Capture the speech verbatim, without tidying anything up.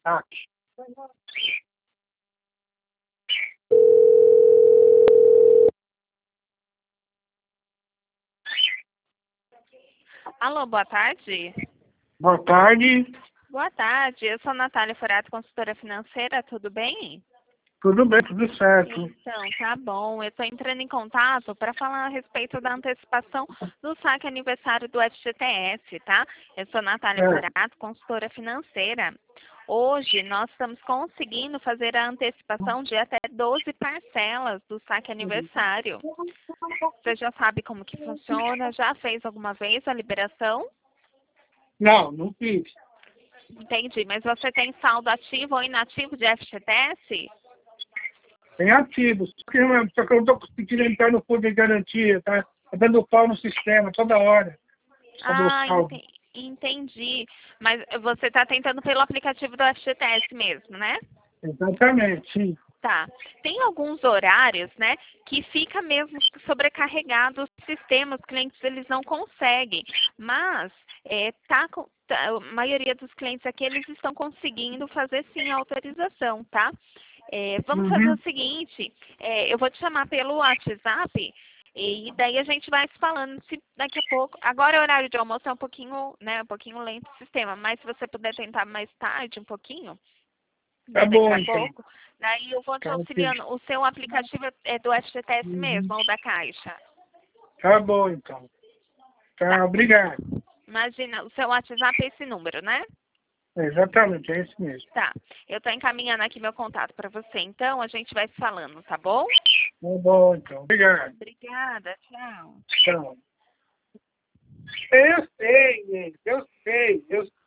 saque. Alô, boa tarde. Boa tarde. Boa tarde, eu sou a Natália Forato, consultora financeira, tudo bem? Tudo bem, tudo certo. Então, tá bom. Eu estou entrando em contato para falar a respeito da antecipação do saque aniversário do F G T S, tá? Eu sou a Natália É. Forato, consultora financeira. Hoje nós estamos conseguindo fazer a antecipação de até doze parcelas do saque aniversário. Você já sabe como que funciona? Já fez alguma vez a liberação? Não, não fiz. Entendi, mas você tem saldo ativo ou inativo de F G T S? Tem ativos. Só que, eu- só que eu não estou conseguindo entrar no fundo de garantia, tá? Tá dando pau no sistema toda hora. Sobre o Ah, saldo. ente- entendi. Mas você está tentando pelo aplicativo do F G T S mesmo, né? Exatamente, sim. Tá. Tem alguns horários, né, que fica mesmo sobrecarregado o sistema, os clientes eles não conseguem. Mas é, tá, com- tá- a maioria dos clientes aqui eles estão conseguindo fazer sim a autorização, tá? É, vamos fazer Uhum. o seguinte, é, eu vou te chamar pelo WhatsApp e daí a gente vai se falando se daqui a pouco. Agora o horário de almoço é um pouquinho, né, um pouquinho lento o sistema, mas se você puder tentar mais tarde um pouquinho, Tá né, daqui bom, a então. pouco, daí eu vou te Tá ok. auxiliando. O seu aplicativo é do F G T S Uhum. mesmo, ou da Caixa? Tá bom, então. Tá. Tá, obrigado. Imagina, o seu WhatsApp é esse número, né? Exatamente, é isso mesmo. Tá. Eu tô encaminhando aqui meu contato para você, então a gente vai se falando, tá bom? Tá bom, então. Obrigado. Obrigada, tchau. Tchau. Eu sei, gente. Eu sei. Eu